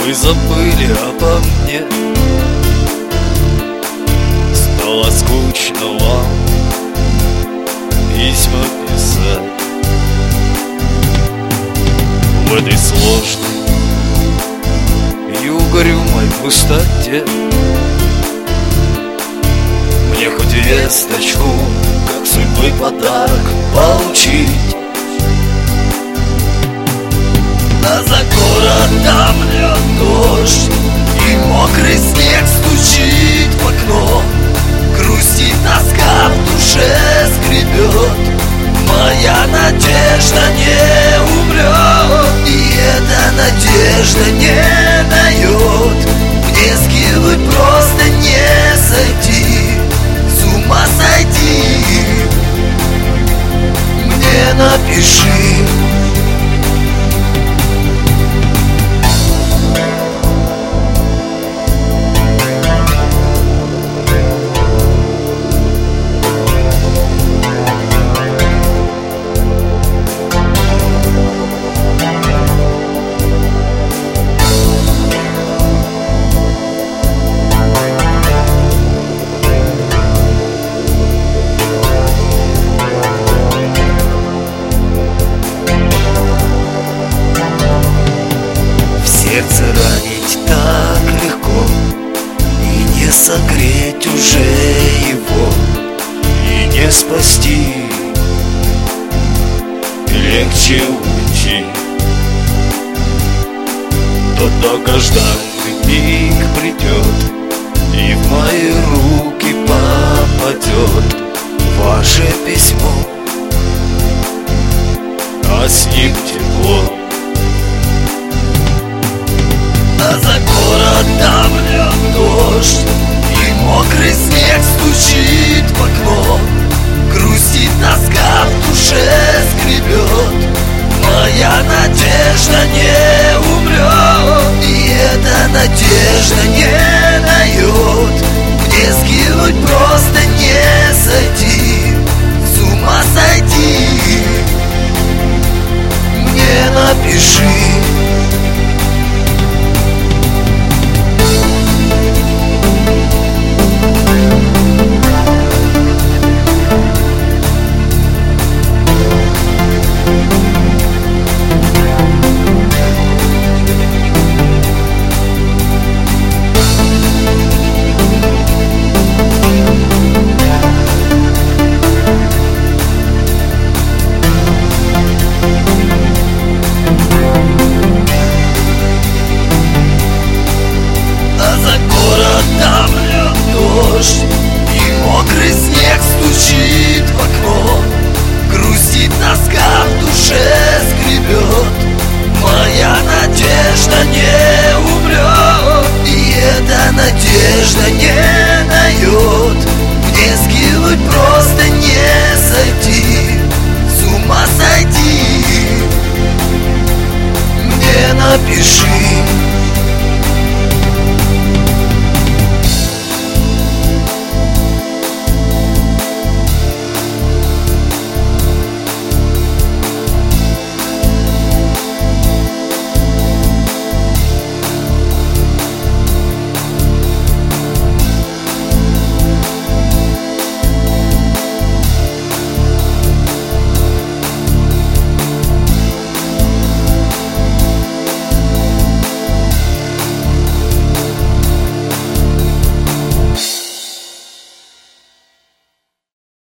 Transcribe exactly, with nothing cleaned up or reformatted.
Вы забыли обо мне, стало скучно вам письма писать. В этой сложной и угрюмой пустоте мне хоть весточку, как судьбы подарок, получить. А за городом льет дождь, и мокрый снег стучит в окно. Грустит тоска в душе скребет, моя надежда не умрет. И эта надежда не дает мне скинуть, просто не сойти, с ума сойти. Мне напиши. Сердце ранить так легко, и не согреть уже его, и не спасти, и легче уйти. Тот долгожданный миг придет, и в мои руки попадет ваше письмо, а с ним тепло. А за городом льет дождь, и мокрый снег стучит в окно. Грустит тоска в душе скребет, моя надежда не умрет. И эта надежда не дает мне скинуть, просто не сойти, с ума сойти. Мне напиши. И мокрый снег стучит в окно. Грустит тоска в душе скребет, моя надежда не умрет. И эта надежда не дает мне скинуть, просто не сойти, с ума сойти. Мне напиши.